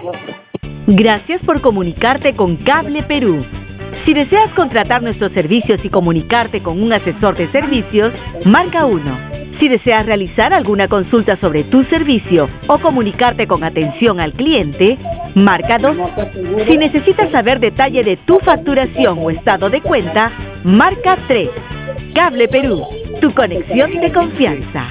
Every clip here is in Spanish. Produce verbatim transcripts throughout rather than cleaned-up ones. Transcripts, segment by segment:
Gracias por comunicarte con Cable Perú. Si deseas contratar nuestros servicios y comunicarte con un asesor de servicios, marca uno. Si deseas realizar alguna consulta sobre tu servicio o comunicarte con atención al cliente, marca dos. Si necesitas saber detalle de tu facturación o estado de cuenta, marca tres. Cable Perú, tu conexión de confianza.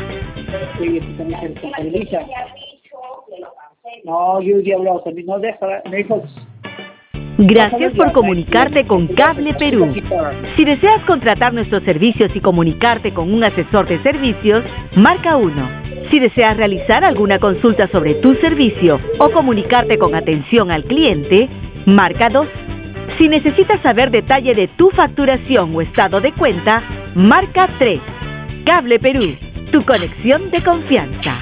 No, yo ya he hablado también, no deja, me dijo... Gracias por comunicarte con Cable Perú. Si deseas contratar nuestros servicios y comunicarte con un asesor de servicios, marca uno. Si deseas realizar alguna consulta sobre tu servicio o comunicarte con atención al cliente, marca dos. Si necesitas saber detalle de tu facturación o estado de cuenta, marca tres. Cable Perú, tu conexión de confianza.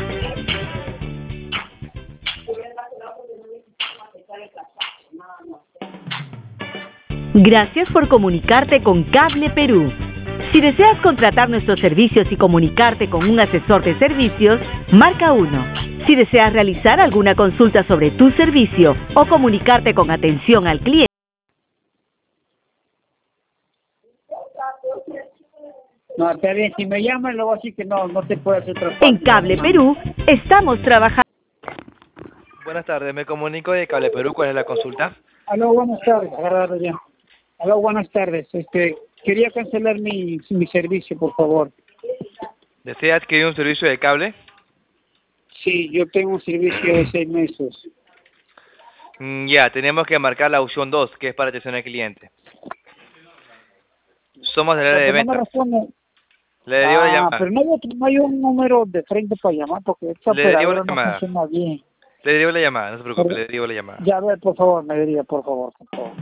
Gracias por comunicarte con Cable Perú. Si deseas contratar nuestros servicios y comunicarte con un asesor de servicios, marca uno. Si deseas realizar alguna consulta sobre tu servicio o comunicarte con atención al cliente, No, está bien, si me llaman luego así que no, no te puedo hacer otra en Cable Perú estamos trabajando. Buenas tardes, me comunico de Cable Perú, ¿cuál es la consulta? Aló, buenas tardes, agarrado ya. Aló, buenas tardes, este, quería cancelar mi, mi servicio, por favor. ¿Desea adquirir un servicio de cable? Sí, yo tengo un servicio de seis meses. Mm, ya, tenemos que marcar la opción dos, que es para atención al cliente. Somos del área de Pero no venta. me responde. Le derivo la Ah, llamada. pero no hay, otro, no hay un número de frente para llamar porque esta Le derivo la operadora no llamada. funciona bien. Le derivo la llamada, no se preocupe, Pero- le derivo la llamada. Ya, a ver, por favor, me diría, por favor, por favor.